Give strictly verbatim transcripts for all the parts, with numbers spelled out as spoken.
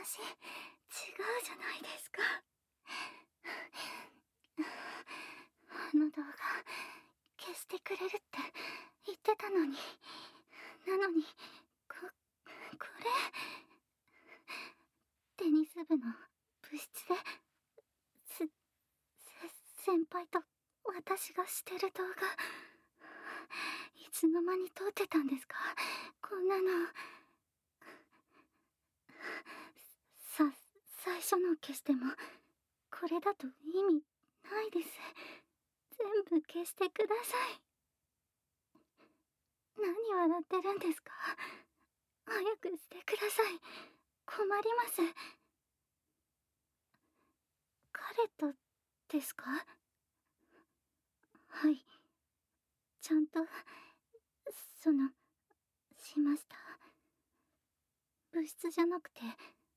私、違うじゃないですか。あの動画、消してくれるって言ってたのに。なのに、こ、これ。テニス部の部室で、す、せ、先輩と私がしてる動画、いつの間に撮ってたんですか？こんなの。さ、最初の消しても、これだと意味ないです。全部消してください。何笑ってるんですか？早くしてください。困ります。彼とですか？はい。ちゃんと、その、しました。部室じゃなくて、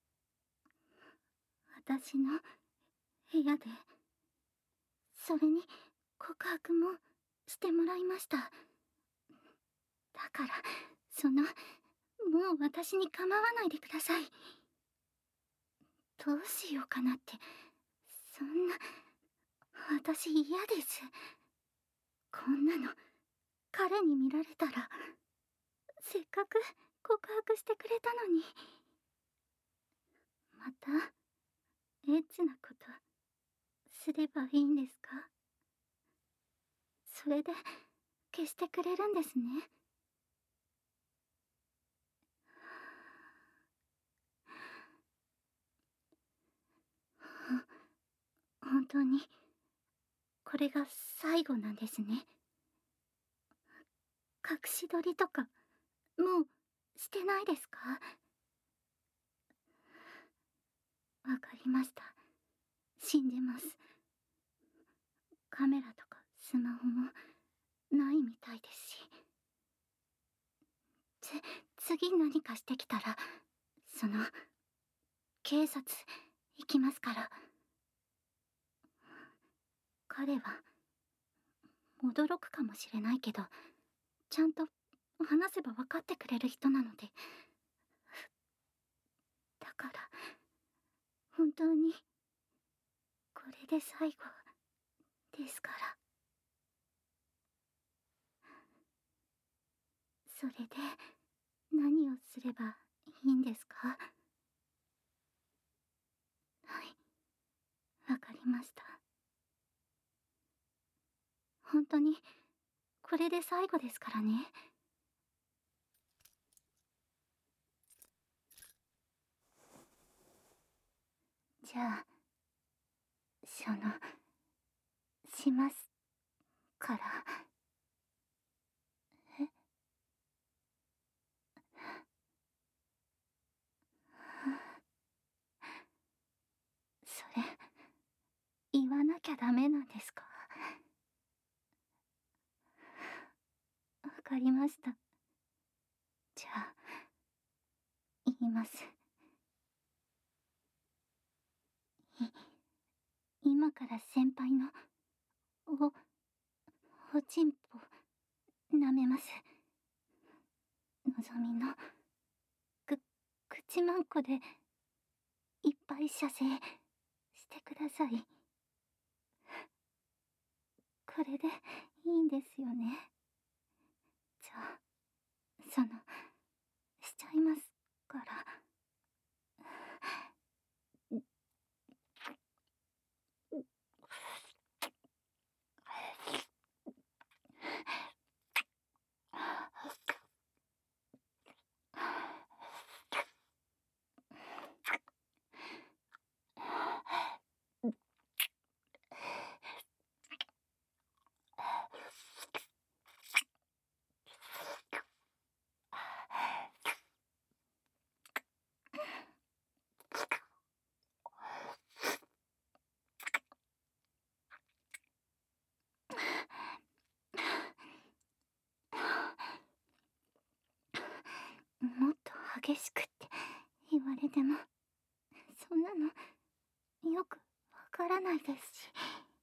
私の部屋で、それに告白もしてもらいました。だから、その、もう私に構わないでください。どうしようかなって、そんな、私嫌です。こんなの、彼に見られたら、せっかく告白してくれたのに。また、エッチなこと、すればいいんですか？それで、消してくれるんですね。本当に、これが最後なんですね。隠し撮りとか、もう、してないですか？わかりました。信じます。カメラとかスマホもないみたいですし。つ、次何かしてきたら、その、警察行きますから。彼は、驚くかもしれないけど、ちゃんと話せば分かってくれる人なので。だから、本当に、これで最後、ですから。それで、何をすればいいんですか？はい、わかりました。本当に、これで最後ですからね。じゃあ、その、しますから。え？それ、言わなきゃダメなんですか？わかりました。じゃあ、言います。い、今から先輩の、お、おちんぽ、舐めます。のぞみの、く、口まんこで、いっぱい射精、してください。これで、いいんですよね。じゃあ、その、しちゃいますから。もっと激しくって言われても、そんなの、よくわからないですし。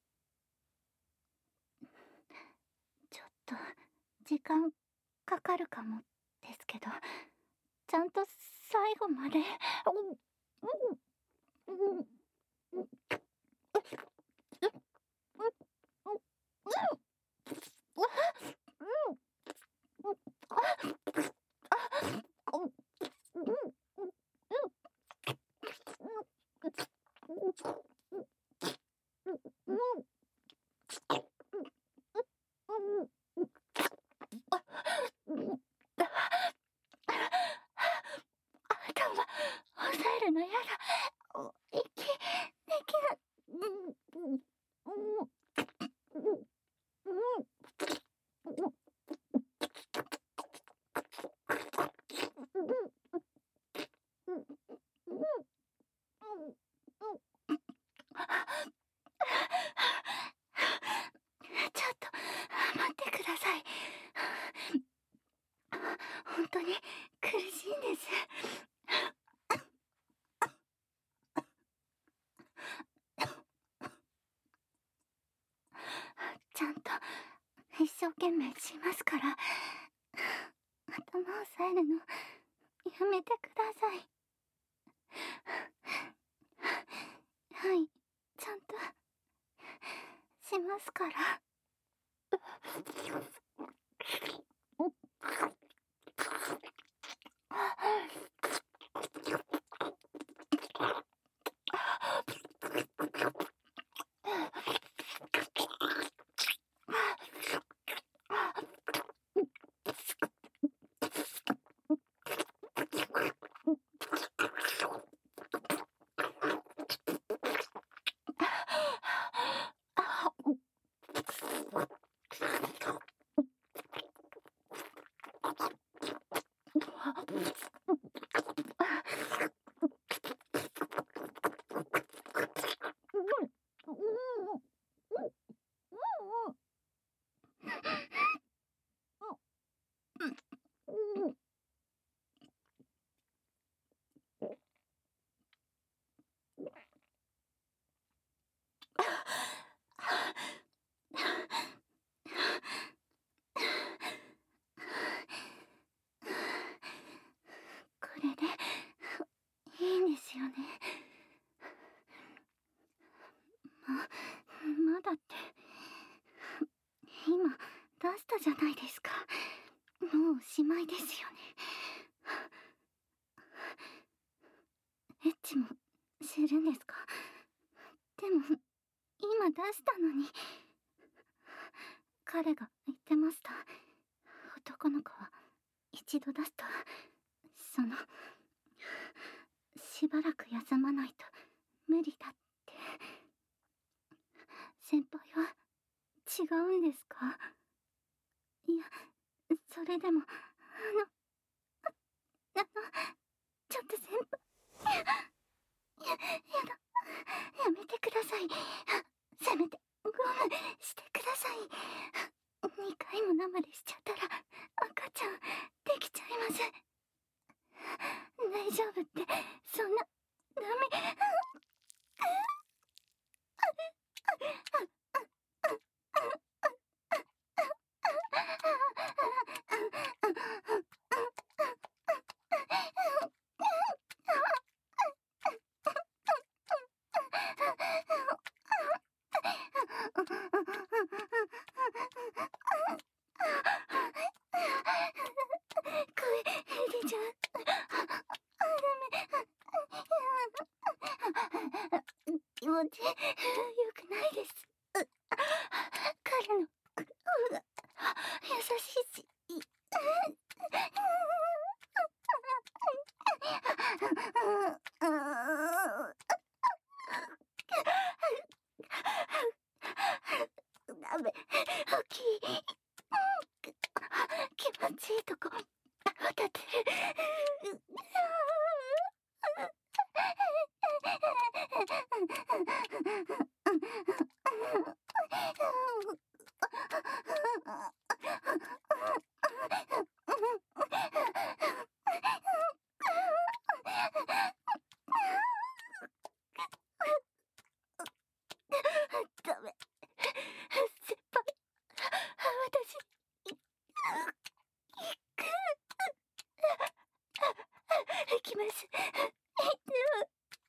ちょっと、時間かかるかもですけど、ちゃんと最後まで、 えるのやだ。お息できない。うんうんちょっと待ってください。本当に苦しいんです。ちゃんと一生懸命しますから、頭を押さえるのやめてください。はい、ちゃんとしますから。これでいいんですよね。ま、まだって今出したじゃないですか。もうおしまいですよね。エッチもするんですか？でも今出したのに。彼が言ってました。男の子は一度出すとそのしばらく休まないと無理だって。先輩は違うんですか？いや、それでもあのあのちょっと先輩、ややだ、やめてください。せめてゴムしてください。にかいも生でしちゃったら赤ちゃんできちゃいます。大丈夫って、そんなダメ。声出ちゃう。ダメ。気持ちよくないです。彼の方が優しいし。ダメ。大きい。気持ちいいとこ当たってる。ダメ。先輩、私行きます。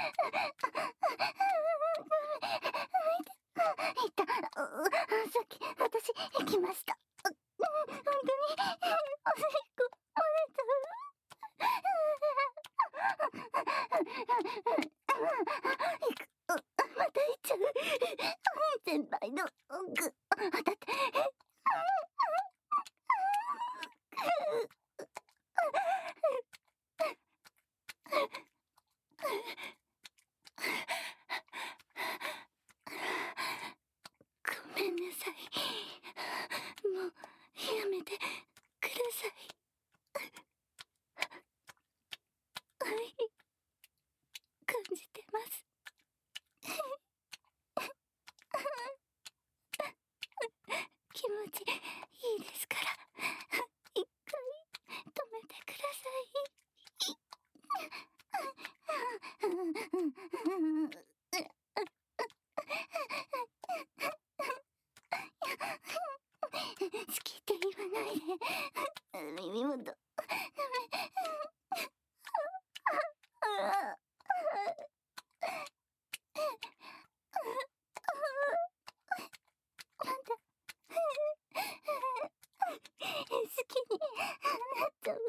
いた。さっき私行きました。本当におしっこ漏れちゃう。行く。また行っちゃう。先輩の奥だって。ごめんなさい。もうやめてください。はい感じてます。気持ちいいですから一回止めてください。好きって言わないで。耳元ダメ。なんだ好きになっちゃう。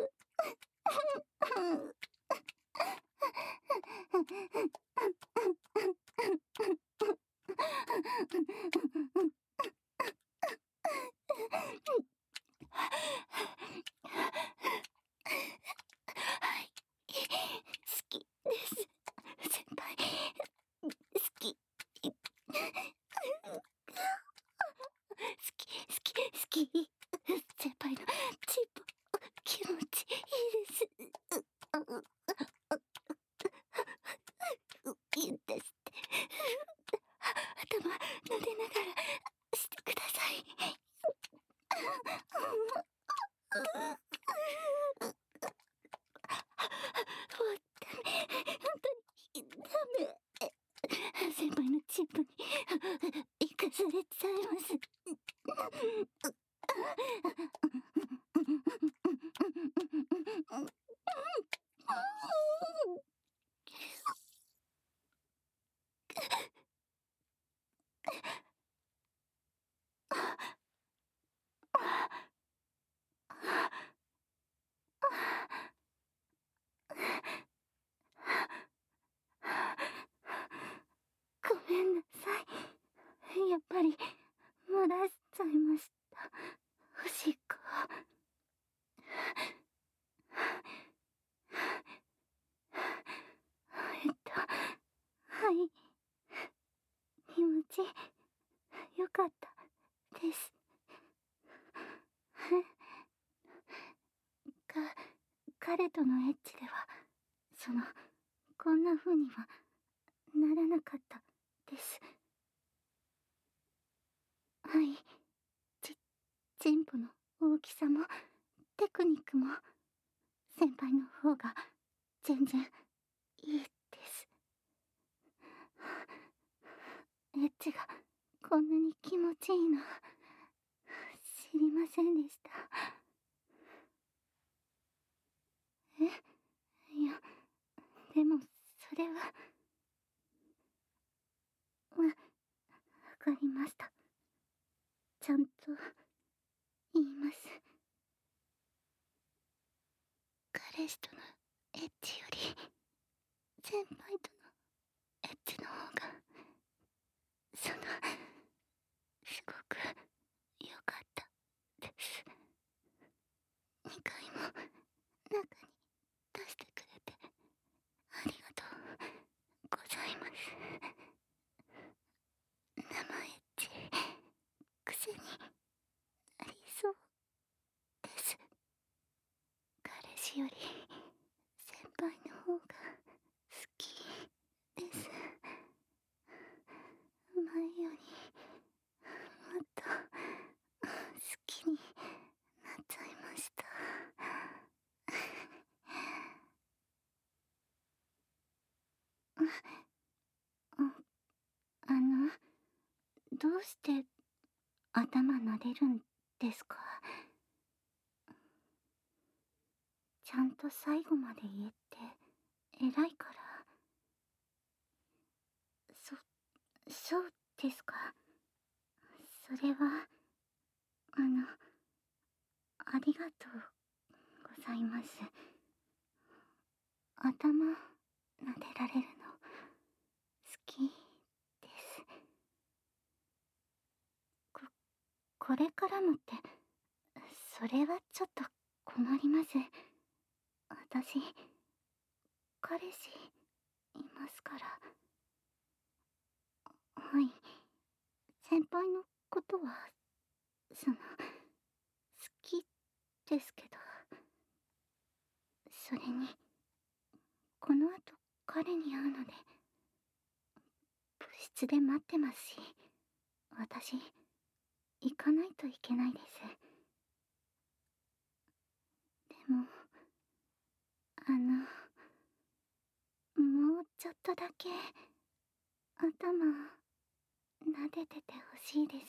はい好きです先輩。好き好き好き好き先輩のチンポ気持ちいいです。いいんですって頭撫でながらしてください。もうダメ。本当にダメ。先輩のチンポに生かされちゃいます。ごめんなさい。やっぱり漏らしちゃいました。おしっこえっとはい気持ちよかったです。か彼とのエッチではそのこんな風にはならなかったです。はいちチンポの大きさもテクニックも先輩の方が全然いいです。エッチがこんなに気持ちいいの知りませんでした。えいやでもそれはわわかりました。ちゃんと言います。彼氏とのエッチより先輩とのエッチの方がそのすごく良かったです。にかいも中に出してくれてありがとうございます。生エッチ癖になりそうです。彼氏より先輩の方が好きです。前よりもっと好きになっちゃいました。あのどうして頭撫でるんですか？ちゃんと最後まで言えて偉いから。 そうですか。それは、あの、ありがとうございます。頭撫でられるの好きです。こ、これからもって、それはちょっと困ります。私、彼氏いますから。はい。先輩のことは、その、好きですけど、それに、この後彼に会うので、部室で待ってますし、私、行かないといけないです。でも、あの、もうちょっとだけ、頭、撫でててほしいです。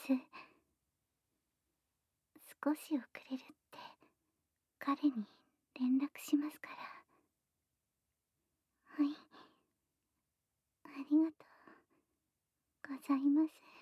少し遅れるって、彼に連絡しますから。はい。ありがとうございます。